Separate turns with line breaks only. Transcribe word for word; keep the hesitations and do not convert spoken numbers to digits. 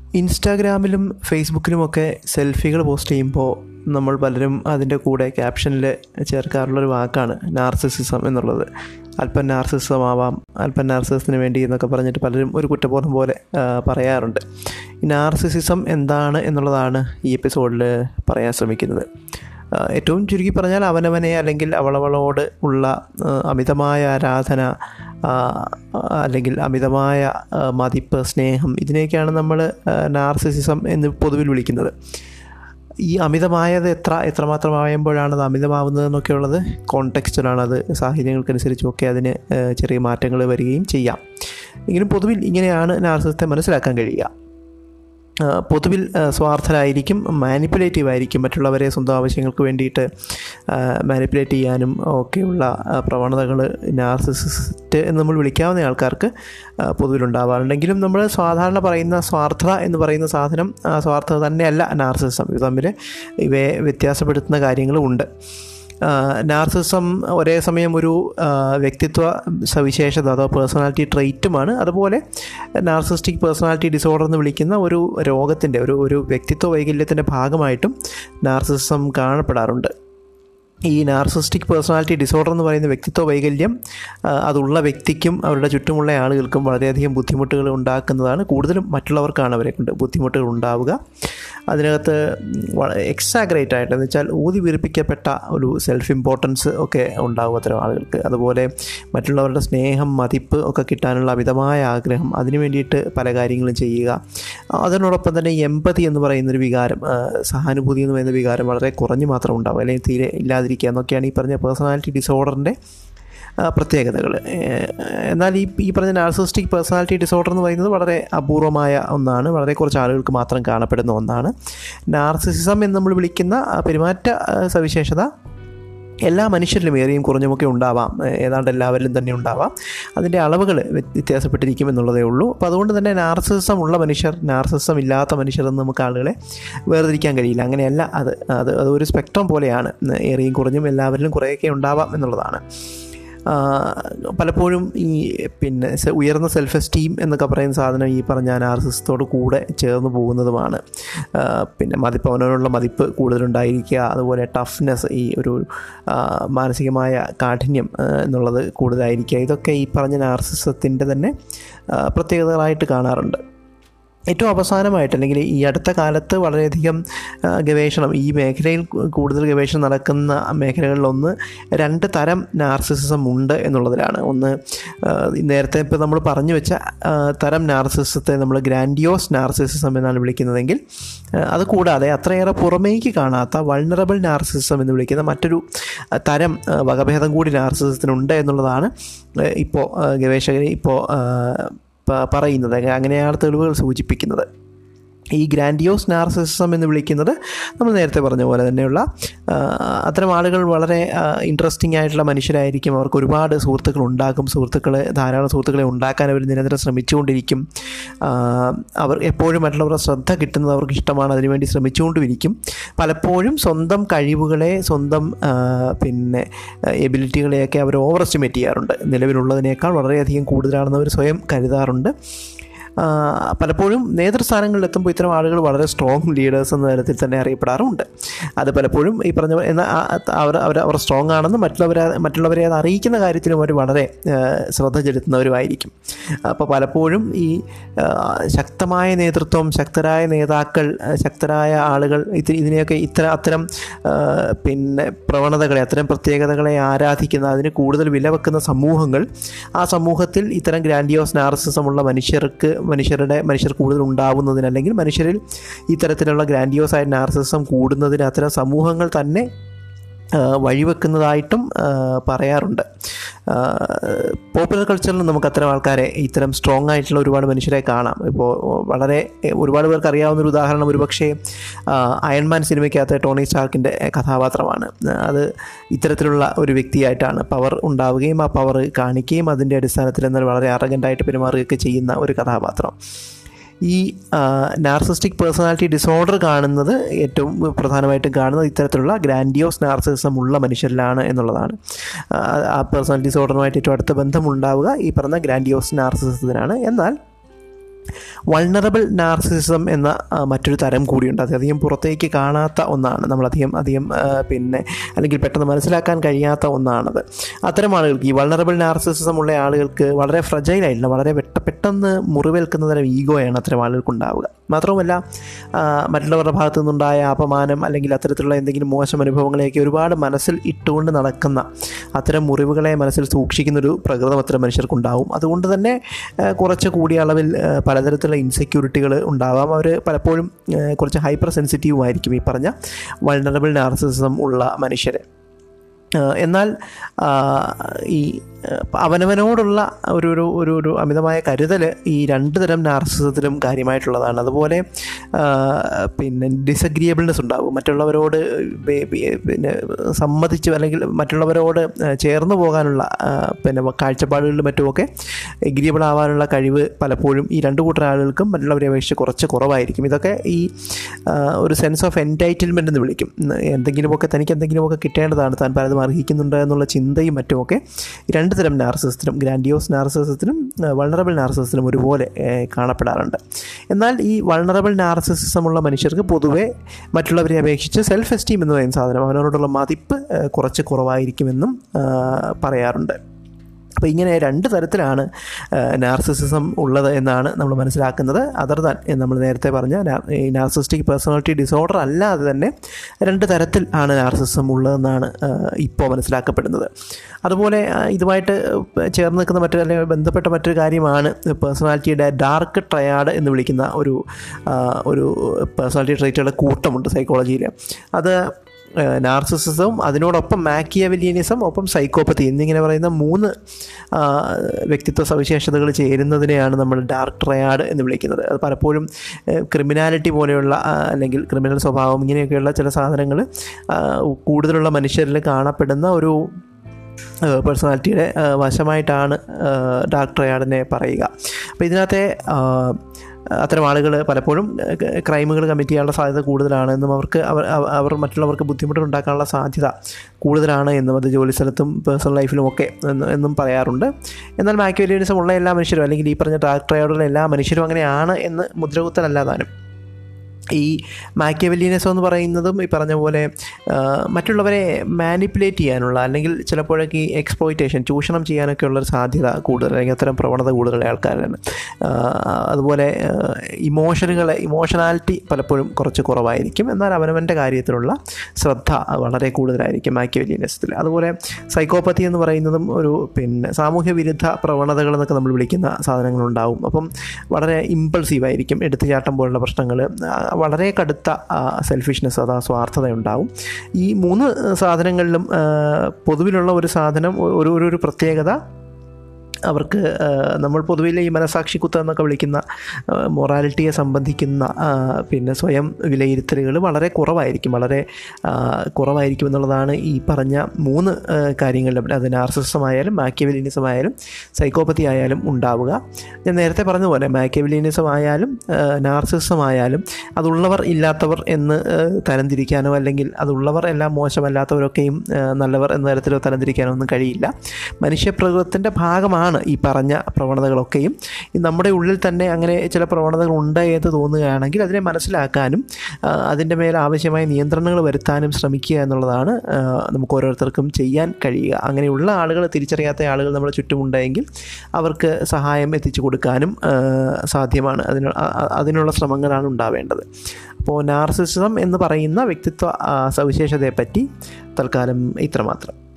ഇൻസ്റ്റാഗ്രാമിലും ഫേസ്ബുക്കിലുമൊക്കെ സെൽഫികൾ പോസ്റ്റ് ചെയ്യുമ്പോൾ നമ്മൾ പലരും അതിൻ്റെ കൂടെ ക്യാപ്ഷനിൽ ചേർക്കാറുള്ളൊരു വാക്കാണ് നാർസിസിസം എന്നുള്ളത്. അല്പം നാർസിസം ആവാം, അല്പം നാർസിസത്തിന് വേണ്ടി എന്നൊക്കെ പറഞ്ഞിട്ട് പലരും ഒരു കുറ്റബോധം പോലെ പറയാറുണ്ട്. ഈ നാർസിസിസം എന്താണ് എന്നുള്ളതാണ് ഈ എപ്പിസോഡിൽ പറയാൻ ശ്രമിക്കുന്നത്. ഏറ്റവും ചുരുക്കി പറഞ്ഞാൽ അവനവനെ അല്ലെങ്കിൽ അവളവളോട് ഉള്ള അമിതമായ ആരാധന അല്ലെങ്കിൽ അമിതമായ മതിപ്പ്, സ്നേഹം, ഇതിനെയൊക്കെയാണ് നമ്മൾ നാർസിസിസം എന്ന് പൊതുവിൽ വിളിക്കുന്നത്. ഈ അമിതമായത് എത്ര എത്രമാത്രമാകുമ്പോഴാണ് അത് അമിതമാവുന്നതെന്നൊക്കെയുള്ളത് കോണ്ടെക്സ്റ്റിലാണ്. അത് സാഹചര്യങ്ങൾക്കനുസരിച്ചൊക്കെ അതിന് ചെറിയ മാറ്റങ്ങൾ വരികയും ചെയ്യാം. എങ്കിലും പൊതുവിൽ ഇങ്ങനെയാണ് നാർസിസത്തെ മനസ്സിലാക്കാൻ കഴിയുക. പൊതുവിൽ സ്വാർത്ഥരായിരിക്കും, മാനിപ്പുലേറ്റീവ് ആയിരിക്കും, മറ്റുള്ളവരെ സ്വന്തം ആവശ്യങ്ങൾക്ക് വേണ്ടിയിട്ട് മാനിപ്പുലേറ്റ് ചെയ്യാനും ഒക്കെയുള്ള പ്രവണതകൾ നാർസിസിസ്റ്റ് എന്ന് നമ്മൾ വിളിക്കാവുന്ന ആൾക്കാർക്ക് പൊതുവിലുണ്ടാവാറുണ്ടെങ്കിലും നമ്മൾ സാധാരണ പറയുന്ന സ്വാർത്ഥത എന്ന് പറയുന്ന സാധനം ആ സ്വാർത്ഥത തന്നെയല്ല നാർസിസം. ഇത് തമ്മിൽ ഇവയെ വ്യത്യാസപ്പെടുത്തുന്ന കാര്യങ്ങളും ഉണ്ട്. നാർസിസം ഒരേ സമയം ഒരു വ്യക്തിത്വ സവിശേഷത അതോ പേഴ്സണാലിറ്റി ട്രെയ്റ്റുമാണ്. അതുപോലെ നാർസിസ്റ്റിക് പേഴ്സണാലിറ്റി ഡിസോർഡർ എന്ന് വിളിക്കുന്ന ഒരു രോഗത്തിൻ്റെ ഒരു ഒരു വ്യക്തിത്വ വൈകല്യത്തിൻ്റെ ഭാഗമായിട്ടും നാർസിസം കാണപ്പെടാറുണ്ട്. ഈ നാർസിസ്റ്റിക് പേഴ്സണാലിറ്റി ഡിസോർഡർ എന്ന് പറയുന്ന വ്യക്തിത്വ വൈകല്യം അതുള്ള വ്യക്തിക്കും അവരുടെ ചുറ്റുമുള്ള ആളുകൾക്കും വളരെയധികം ബുദ്ധിമുട്ടുകൾ ഉണ്ടാക്കുന്നതാണ്. കൂടുതലും മറ്റുള്ളവർക്കാണ് അവരെ കൊണ്ട് ബുദ്ധിമുട്ടുകൾ ഉണ്ടാവുക. അതിനകത്ത് എക്സാഗ്രേറ്റ് ആയിട്ട് എന്ന് വെച്ചാൽ ഊതി വീർപ്പിക്കപ്പെട്ട ഒരു സെൽഫ് ഇമ്പോർട്ടൻസ് ഒക്കെ ഉണ്ടാകും അത്തരം ആളുകൾക്ക്. അതുപോലെ മറ്റുള്ളവരുടെ സ്നേഹം, മതിപ്പ് ഒക്കെ കിട്ടാനുള്ള അമിതമായ ആഗ്രഹം, അതിനു വേണ്ടിയിട്ട് പല കാര്യങ്ങളും ചെയ്യുക. അതിനോടൊപ്പം തന്നെ എമ്പതി എന്ന് പറയുന്നൊരു വികാരം, സഹാനുഭൂതി എന്ന് പറയുന്ന വികാരം വളരെ കുറഞ്ഞു മാത്രം ഉണ്ടാവും, അല്ലെങ്കിൽ തീരെ ഇല്ലാതിരിക്കുക എന്നൊക്കെയാണ് ഈ പറഞ്ഞ പേഴ്സണാലിറ്റി ഡിസോർഡറിൻ്റെ പ്രത്യേകതകൾ. എന്നാൽ ഈ ഈ പറഞ്ഞ നാർസിസ്റ്റിക് പേഴ്സണാലിറ്റി ഡിസോർഡർ എന്ന് പറയുന്നത് വളരെ അപൂർവമായ ഒന്നാണ്, വളരെ കുറച്ച് ആളുകൾക്ക് മാത്രം കാണപ്പെടുന്ന ഒന്നാണ്. നാർസിസിസം എന്ന് നമ്മൾ വിളിക്കുന്ന പെരുമാറ്റ സവിശേഷത എല്ലാ മനുഷ്യരിലും ഏറിയും കുറഞ്ഞുമൊക്കെ ഉണ്ടാവാം, ഏതാണ്ട് എല്ലാവരിലും തന്നെ ഉണ്ടാവാം. അതിൻ്റെ അളവുകൾ വ്യത്യാസപ്പെട്ടിരിക്കും എന്നുള്ളതേ ഉള്ളൂ. അപ്പോൾ അതുകൊണ്ട് തന്നെ നാർസിസം ഉള്ള മനുഷ്യർ, നാർസിസം ഇല്ലാത്ത മനുഷ്യരെന്ന് നമുക്ക് ആളുകളെ വേർതിരിക്കാൻ കഴിയില്ല. അങ്ങനെയല്ല, അത് അത് അതൊരു സ്പെക്ട്രം പോലെയാണ്. ഏറിയും കുറഞ്ഞും എല്ലാവരിലും കുറേയൊക്കെ ഉണ്ടാവാം എന്നുള്ളതാണ്. പലപ്പോഴും ഈ പിന്നെ ഉയർന്ന സെൽഫ് എസ്റ്റീം എന്നൊക്കെ പറയുന്ന സാധനം ഈ പറഞ്ഞ നാർസിസത്തോട് കൂടെ ചേർന്ന് പോകുന്നതുമാണ്. പിന്നെ മതിപ്പ്, അവനോടുള്ള മതിപ്പ് കൂടുതലുണ്ടായിരിക്കുക, അതുപോലെ ടഫ്നെസ്, ഈ ഒരു മാനസികമായ കാഠിന്യം എന്നുള്ളത് കൂടുതലായിരിക്കുക. ഇതൊക്കെ ഈ പറഞ്ഞ നാർസിസത്തിൻ്റെ തന്നെ പ്രത്യേകതകളായിട്ട് കാണാറുണ്ട്. ഏറ്റവും അവസാനമായിട്ട് അല്ലെങ്കിൽ ഈ അടുത്ത കാലത്ത് വളരെയധികം ഗവേഷണം, ഈ മേഖലയിൽ കൂടുതൽ ഗവേഷണം നടക്കുന്ന മേഖലകളിലൊന്ന് രണ്ട് തരം നാർസിസിസം ഉണ്ട് എന്നുള്ളതിലാണ്. ഒന്ന്, നേരത്തെ ഇപ്പോൾ നമ്മൾ പറഞ്ഞു വെച്ച തരം നാർസിസത്തെ നമ്മൾ ഗ്രാൻഡിയോസ് നാർസിസിസം എന്നാണ് വിളിക്കുന്നതെങ്കിൽ, അത് കൂടാതെ അത്രയേറെ പുറമേക്ക് കാണാത്ത വൾണറബിൾ നാർസിസിസം എന്ന് വിളിക്കുന്ന മറ്റൊരു തരം വകഭേദം കൂടി നാർസിസത്തിനുണ്ട് എന്നുള്ളതാണ് ഇപ്പോൾ ഗവേഷകർ ഇപ്പോൾ പറയുന്നത്. അങ്ങനെയാണ് തെളിവുകൾ സൂചിപ്പിക്കുന്നത്. ഈ ഗ്രാൻഡിയോസ് നാർസിസിസം എന്ന് വിളിക്കുന്നത് നമ്മൾ നേരത്തെ പറഞ്ഞ പോലെ തന്നെയുള്ള അത്തരം ആളുകൾ വളരെ ഇൻട്രസ്റ്റിംഗ് ആയിട്ടുള്ള മനുഷ്യരായിരിക്കും. അവർക്ക് ഒരുപാട് സുഹൃത്തുക്കൾ ഉണ്ടാകും, സുഹൃത്തുക്കളെ ധാരാളം സുഹൃത്തുക്കളെ ഉണ്ടാക്കാൻ അവർ നിരന്തരം ശ്രമിച്ചുകൊണ്ടിരിക്കും. അവർ എപ്പോഴും മറ്റുള്ളവരുടെ ശ്രദ്ധ കിട്ടുന്നത് അവർക്ക് ഇഷ്ടമാണ്, അതിനുവേണ്ടി ശ്രമിച്ചുകൊണ്ടിരിക്കും. പലപ്പോഴും സ്വന്തം കഴിവുകളെ, സ്വന്തം പിന്നെ എബിലിറ്റികളെയൊക്കെ അവർ ഓവർ എസ്റ്റിമേറ്റ് ചെയ്യാറുണ്ട്. നിലവിലുള്ളതിനേക്കാൾ വളരെയധികം കൂടുതലാണെന്ന് അവർ സ്വയം കരുതാറുണ്ട്. പലപ്പോഴും നേതൃസ്ഥാനങ്ങളിൽ എത്തുമ്പോൾ ഇത്തരം ആളുകൾ വളരെ സ്ട്രോങ് ലീഡേഴ്സ് എന്ന തരത്തിൽ തന്നെ അറിയപ്പെടാറുമുണ്ട്. അത് പലപ്പോഴും ഈ പറഞ്ഞ എന്നാൽ അവർ അവർ അവർ സ്ട്രോങ് ആണെന്ന് മറ്റുള്ളവരെ മറ്റുള്ളവരെ അത് അറിയിക്കുന്ന കാര്യത്തിലും അവർ വളരെ ശ്രദ്ധ ചെലുത്തുന്നവരുമായിരിക്കും. അപ്പോൾ പലപ്പോഴും ഈ ശക്തമായ നേതൃത്വം, ശക്തരായ നേതാക്കൾ, ശക്തരായ ആളുകൾ ഇത് ഇതിനെയൊക്കെ ഇത്ര അത്തരം പിന്നെ പ്രവണതകളെ, അത്തരം പ്രത്യേകതകളെ ആരാധിക്കുന്ന, അതിന് കൂടുതൽ വില വെക്കുന്ന സമൂഹങ്ങൾ, ആ സമൂഹത്തിൽ ഇത്തരം ഗ്രാൻഡിയോസ് നാർസിസമുള്ള മനുഷ്യർക്ക് മനുഷ്യരുടെ മനുഷ്യർ കൂടുതൽ ഉണ്ടാവുന്നതിന്, അല്ലെങ്കിൽ മനുഷ്യരിൽ ഇത്തരത്തിലുള്ള ഗ്രാൻഡിയോസ് ആയ നാർസിസം കൂടുന്നതിന് അത്തരം സമൂഹങ്ങൾ തന്നെ വഴിവെക്കുന്നതായിട്ടും പറയാറുണ്ട്. പോപ്പുലർ കൾച്ചറിൽ നമുക്ക് അത്തരം ആൾക്കാരെ, ഇത്തരം സ്ട്രോങ് ആയിട്ടുള്ള ഒരുപാട് മനുഷ്യരെ കാണാം. ഇപ്പോൾ വളരെ ഒരുപാട് പേർക്ക് അറിയാവുന്നൊരു ഉദാഹരണം ഒരുപക്ഷെ അയൺമാൻ സിനിമയ്ക്കകത്ത് ടോണി സ്റ്റാർക്കിൻ്റെ കഥാപാത്രമാണ്. അത് ഇത്തരത്തിലുള്ള ഒരു വ്യക്തിയായിട്ടാണ് പവർ ഉണ്ടാവുകയും ആ പവർ കാണിക്കുകയും അതിൻ്റെ അടിസ്ഥാനത്തിൽ എന്നാൽ വളരെ അറഗൻ്റായിട്ട് പെരുമാറുകയൊക്കെ ചെയ്യുന്ന ഒരു കഥാപാത്രം. ഈ നാർസിസ്റ്റിക് പേഴ്സണാലിറ്റി ഡിസോർഡർ കാണുന്നത്, ഏറ്റവും പ്രധാനമായിട്ടും കാണുന്നത് ഇത്തരത്തിലുള്ള ഗ്രാൻഡിയോസ് നാർസിസം ഉള്ള മനുഷ്യരിലാണ് എന്നുള്ളതാണ്. ആ പേഴ്സണാലിറ്റി ഡിസോർഡറുമായിട്ട് ഏറ്റവും അടുത്ത ബന്ധമുണ്ടാവുക ഈ പറഞ്ഞ ഗ്രാൻഡിയോസ് നാർസിസത്തിനാണ്. എന്നാൽ വൾണറബിൾ നാർസിസിസം എന്ന മറ്റൊരു തരം കൂടിയുണ്ട്. അധികം പുറത്തേക്ക് കാണാത്ത ഒന്നാണ്, നമ്മളധികം അധികം പിന്നെ അല്ലെങ്കിൽ പെട്ടെന്ന് മനസ്സിലാക്കാൻ കഴിയാത്ത ഒന്നാണത്. അത്തരം ആളുകൾക്ക്, ഈ വൾണറബിൾ നാർസിസിസം ഉള്ള ആളുകൾക്ക് വളരെ ഫ്രജൈലായിട്ടില്ല, വളരെ പെട്ടെന്ന് മുറിവേൽക്കുന്ന തരം ഈഗോയാണ് അത്തരം ആളുകൾക്ക് ഉണ്ടാവുക. മാത്രവുമല്ല, മറ്റുള്ളവരുടെ ഭാഗത്തു നിന്നുണ്ടായ അപമാനം അല്ലെങ്കിൽ അത്തരത്തിലുള്ള എന്തെങ്കിലും മോശം അനുഭവങ്ങളെയൊക്കെ ഒരുപാട് മനസ്സിൽ ഇട്ടുകൊണ്ട് നടക്കുന്ന, അത്തരം മുറിവുകളെ മനസ്സിൽ സൂക്ഷിക്കുന്നൊരു പ്രകൃതം അത്തരം മനുഷ്യർക്കുണ്ടാവും. അതുകൊണ്ട് തന്നെ കുറച്ച് കൂടിയ അളവിൽ പലതരത്തിലുള്ള ഇൻസെക്യൂരിറ്റികൾ ഉണ്ടാവാം. അവർ പലപ്പോഴും കുറച്ച് ഹൈപ്പർ സെൻസിറ്റീവ് ആയിരിക്കും ഈ പറഞ്ഞ വൾണറബിൾ നാർസിസിസം ഉള്ള മനുഷ്യർ. എന്നാൽ ഈ അവനവനോടുള്ള ഒരു ഒരു ഒരു ഒരു അമിതമായ കരുതൽ ഈ രണ്ട് തരം നാർസിസത്തിലും കാര്യമായിട്ടുള്ളതാണ്. അതുപോലെ പിന്നെ ഡിസഗ്രിയബിൾനെസ് ഉണ്ടാകും. മറ്റുള്ളവരോട് പിന്നെ സമ്മതിച്ച് അല്ലെങ്കിൽ മറ്റുള്ളവരോട് ചേർന്ന് പോകാനുള്ള പിന്നെ കാഴ്ചപ്പാടുകളിലും മറ്റുമൊക്കെ എഗ്രിയബിൾ ആവാനുള്ള കഴിവ് പലപ്പോഴും ഈ രണ്ട് കൂട്ടർ ആളുകൾക്കും മറ്റുള്ളവരെ അപേക്ഷിച്ച് കുറച്ച് കുറവായിരിക്കും. ഇതൊക്കെ ഈ ഒരു സെൻസ് ഓഫ് എൻറ്റൈറ്റിൽമെൻ്റ് എന്ന് വിളിക്കും. എന്തെങ്കിലുമൊക്കെ തനിക്ക് എന്തെങ്കിലുമൊക്കെ കിട്ടേണ്ടതാണ്, താൻ പലതും അർഹിക്കുന്നുണ്ട് എന്നുള്ള ചിന്തയും മറ്റുമൊക്കെ രണ്ട് തരം നാർസിസത്തിനും, ഗ്രാൻഡിയോസ് നാർസിസത്തിനും വൾണറബിൾ നാർസിസത്തിനും ഒരുപോലെ കാണപ്പെടാറുണ്ട്. എന്നാൽ ഈ വൾണറബിൾ നാർസിസിസം ഉള്ള മനുഷ്യർക്ക് പൊതുവെ മറ്റുള്ളവരെ അപേക്ഷിച്ച് സെൽഫ് എസ്റ്റീം എന്ന് പറയുന്ന സാധനം, അവനോടുള്ള മതിപ്പ് കുറച്ച് കുറവായിരിക്കുമെന്നും പറയാറുണ്ട്. അപ്പോൾ ഇങ്ങനെ രണ്ട് തരത്തിലാണ് നാർസിസിസം ഉള്ളത് എന്നാണ് നമ്മൾ മനസ്സിലാക്കുന്നത്. അതർ ദാൻ നമ്മൾ നേരത്തെ പറഞ്ഞ ഈ നാർസിസ്റ്റിക് പേഴ്സണാലിറ്റി ഡിസോർഡർ അല്ലാതെ തന്നെ രണ്ട് തരത്തിൽ ആണ് നാർസിസിസം ഉള്ളതെന്നാണ് ഇപ്പോൾ മനസ്സിലാക്കപ്പെടുന്നത്. അതുപോലെ ഇതുമായിട്ട് ചേർന്ന് നിൽക്കുന്ന മറ്റൊരു അല്ലെങ്കിൽ ബന്ധപ്പെട്ട മറ്റൊരു കാര്യമാണ് പേഴ്സണാലിറ്റിയുടെ ഡാർക്ക് ട്രയാഡ് എന്ന് വിളിക്കുന്ന ഒരു ഒരു പേഴ്സണാലിറ്റി ട്രൈറ്റുകളുടെ കൂട്ടമുണ്ട് സൈക്കോളജിയിൽ. അത് നാർസിസിസവും അതിനോടൊപ്പം മാക്കിയവെല്ലിയനിസം ഒപ്പം സൈക്കോപ്പത്തി എന്നിങ്ങനെ പറയുന്ന മൂന്ന് വ്യക്തിത്വ സവിശേഷതകൾ ചേരുന്നതിനെയാണ് നമ്മൾ ഡാർക്ക് ട്രയാഡ് എന്ന് വിളിക്കുന്നത്. അത് പലപ്പോഴും ക്രിമിനാലിറ്റി പോലെയുള്ള അല്ലെങ്കിൽ ക്രിമിനൽ സ്വഭാവം ഇങ്ങനെയൊക്കെയുള്ള ചില സാധനങ്ങൾ കൂടുതലുള്ള മനുഷ്യരിൽ കാണപ്പെടുന്ന ഒരു പേഴ്സണാലിറ്റിയുടെ വശമായിട്ടാണ് ഡാർക്ക് ട്രയാഡിനെ പറയുക. അപ്പോൾ ഇതിനകത്തെ അത്തരം ആളുകൾ പലപ്പോഴും ക്രൈമുകൾ കമ്മിറ്റ് ചെയ്യാനുള്ള സാധ്യത കൂടുതലാണെന്നും അവർക്ക് അവർ അവർ മറ്റുള്ളവർക്ക് ബുദ്ധിമുട്ടുണ്ടാക്കാനുള്ള സാധ്യത കൂടുതലാണ് എന്നും അത് ജോലി സ്ഥലത്തും പേഴ്സണൽ ലൈഫിലും ഒക്കെ എന്നും പറയാറുണ്ട്. എന്നാൽ മാക്കിയവെല്ലിയനിസം ഉള്ള എല്ലാ മനുഷ്യരും അല്ലെങ്കിൽ ഈ പറഞ്ഞ ഡാർക്ക് ട്രയാഡുള്ള എല്ലാ മനുഷ്യരും അങ്ങനെയാണ് എന്ന് മുദ്രകുത്തലല്ലാതാനും. ഈ മാക്കിയവെല്ലിയനിസം എന്ന് പറയുന്നതും ഈ പറഞ്ഞ പോലെ മറ്റുള്ളവരെ മാനിപ്പുലേറ്റ് ചെയ്യാനുള്ള അല്ലെങ്കിൽ ചിലപ്പോഴൊക്കെ ഈ എക്സ്പ്ലോയിറ്റേഷൻ, ചൂഷണം ചെയ്യാനൊക്കെ ഉള്ളൊരു സാധ്യത കൂടുതൽ, അല്ലെങ്കിൽ അത്തരം പ്രവണത കൂടുതലുള്ള ആൾക്കാരാണ്. അതുപോലെ ഇമോഷനുകളെ ഇമോഷണാലിറ്റി പലപ്പോഴും കുറച്ച് കുറവായിരിക്കും. എന്നാൽ അവനവൻ്റെ കാര്യത്തിലുള്ള ശ്രദ്ധ വളരെ കൂടുതലായിരിക്കും മാക്കിയവെല്ലിയനിസത്തിൽ. അതുപോലെ സൈക്കോപ്പത്തി എന്ന് പറയുന്നതും ഒരു പിന്നെ സാമൂഹ്യ വിരുദ്ധ പ്രവണതകൾ എന്നൊക്കെ നമ്മൾ വിളിക്കുന്ന സാധനങ്ങളുണ്ടാവും. അപ്പം വളരെ ഇമ്പൾസീവായിരിക്കും, എടുത്തുചാട്ടം പോലുള്ള പ്രശ്നങ്ങൾ, വളരെ കടുത്ത സെൽഫിഷ്നെസ്, അതാ സ്വാർത്ഥത ഉണ്ടാവും. ഈ മൂന്ന് സാധനങ്ങളിലും പൊതുവിലുള്ള ഒരു സാധനം, ഒരു ഒരു പ്രത്യേകത അവർക്ക് നമ്മൾ പൊതുവിൽ ഈ മനസാക്ഷി കുത്ത് എന്നൊക്കെ വിളിക്കുന്ന മൊറാലിറ്റിയെ സംബന്ധിക്കുന്ന പിന്നെ സ്വയം വിലയിരുത്തലുകൾ വളരെ കുറവായിരിക്കും വളരെ കുറവായിരിക്കും എന്നുള്ളതാണ് ഈ പറഞ്ഞ മൂന്ന് കാര്യങ്ങളിലും. അത് നാർസിസിസം ആയാലും മാക്കിയവെല്ലിയനിസം ആയാലും സൈക്കോപ്പത്തി ആയാലും ഉണ്ടാവുക. ഞാൻ നേരത്തെ പറഞ്ഞതുപോലെ മാക്കിയവെല്ലിയനിസം ആയാലും നാർസിസിസം ആയാലും അതുള്ളവർ ഇല്ലാത്തവർ എന്ന് തരംതിരിക്കാനോ അല്ലെങ്കിൽ അതുള്ളവർ എല്ലാം മോശമല്ലാത്തവരൊക്കെയും നല്ലവർ എന്ന തരത്തിലോ തരംതിരിക്കാനോ ഒന്നും കഴിയില്ല. മനുഷ്യപ്രകൃതത്തിൻ്റെ ഭാഗമാണ് ഈ പറഞ്ഞ പ്രവണതകളൊക്കെയും. നമ്മുടെ ഉള്ളിൽ തന്നെ അങ്ങനെ ചില പ്രവണതകൾ ഉണ്ട് എന്ന് തോന്നുകയാണെങ്കിൽ അതിനെ മനസ്സിലാക്കാനും അതിൻ്റെ മേൽ ആവശ്യമായ നിയന്ത്രണങ്ങൾ വരുത്താനും ശ്രമിക്കുക എന്നുള്ളതാണ് നമുക്ക് ഓരോരുത്തർക്കും ചെയ്യാൻ കഴിയുക. അങ്ങനെയുള്ള ആളുകൾ, തിരിച്ചറിയാത്ത ആളുകൾ നമ്മുടെ ചുറ്റുമുണ്ടെങ്കിൽ അവർക്ക് സഹായം എത്തിച്ചു കൊടുക്കാനും സാധ്യമാണ്. അതിന് അതിനുള്ള ശ്രമങ്ങളാണ് ഉണ്ടാവേണ്ടത്. അപ്പോൾ നാർസിസിസം എന്ന് പറയുന്ന വ്യക്തിത്വ സവിശേഷതയെപ്പറ്റി തൽക്കാലം ഇത്രമാത്രം.